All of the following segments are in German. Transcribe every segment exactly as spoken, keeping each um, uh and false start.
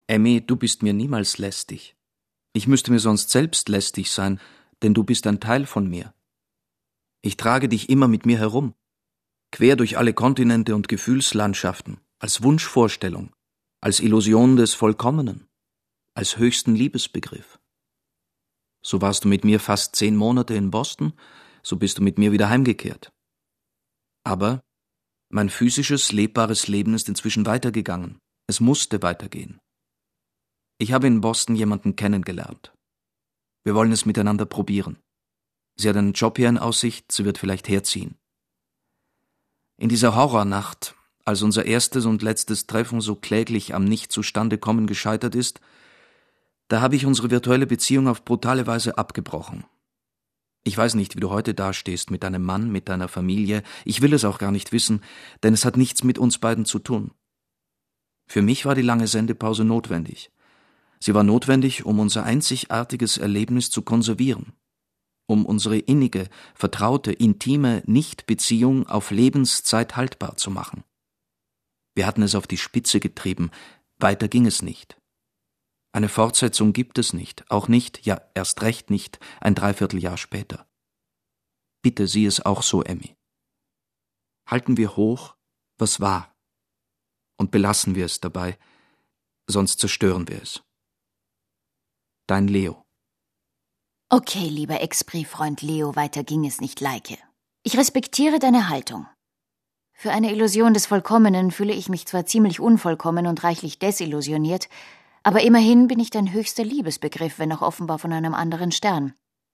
Emmy, du bist mir niemals lästig. Ich müsste mir sonst selbst lästig sein, denn du bist ein Teil von mir. Ich trage dich immer mit mir herum, quer durch alle Kontinente und Gefühlslandschaften, als Wunschvorstellung, als Illusion des Vollkommenen, als höchsten Liebesbegriff. So warst du mit mir fast zehn Monate in Boston, so bist du mit mir wieder heimgekehrt. Aber mein physisches, lebbares Leben ist inzwischen weitergegangen. Es musste weitergehen. Ich habe in Boston jemanden kennengelernt. Wir wollen es miteinander probieren. Sie hat einen Job hier in Aussicht, sie wird vielleicht herziehen. In dieser Horrornacht, als unser erstes und letztes Treffen so kläglich am Nicht-Zustande-Kommen gescheitert ist, da habe ich unsere virtuelle Beziehung auf brutale Weise abgebrochen. Ich weiß nicht, wie du heute dastehst mit deinem Mann, mit deiner Familie. Ich will es auch gar nicht wissen, denn es hat nichts mit uns beiden zu tun. Für mich war die lange Sendepause notwendig. Sie war notwendig, um unser einzigartiges Erlebnis zu konservieren, um unsere innige, vertraute, intime Nichtbeziehung auf Lebenszeit haltbar zu machen. Wir hatten es auf die Spitze getrieben, weiter ging es nicht. Eine Fortsetzung gibt es nicht, auch nicht, ja erst recht nicht, ein Dreivierteljahr später. Bitte sieh es auch so, Emmy. Halten wir hoch, was war, und belassen wir es dabei, sonst zerstören wir es. Dein Leo. Okay, lieber Ex-Brieffreund Leo, weiter ging es nicht, Leike. Ich respektiere deine Haltung. Für eine Illusion des Vollkommenen fühle ich mich zwar ziemlich unvollkommen und reichlich desillusioniert, aber immerhin bin ich dein höchster Liebesbegriff, wenn auch offenbar von einem anderen Stern.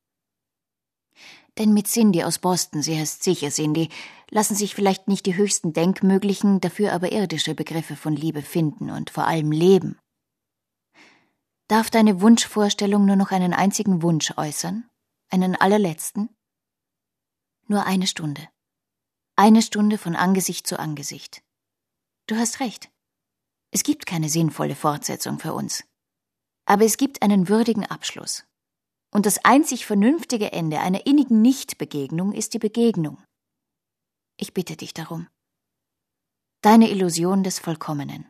Denn mit Cindy aus Boston, sie heißt sicher Cindy, lassen sich vielleicht nicht die höchsten denkmöglichen, dafür aber irdische Begriffe von Liebe finden und vor allem leben. Darf deine Wunschvorstellung nur noch einen einzigen Wunsch äußern? Einen allerletzten? Nur eine Stunde. Eine Stunde von Angesicht zu Angesicht. Du hast recht. Es gibt keine sinnvolle Fortsetzung für uns. Aber es gibt einen würdigen Abschluss. Und das einzig vernünftige Ende einer innigen Nichtbegegnung ist die Begegnung. Ich bitte dich darum. Deine Illusion des Vollkommenen.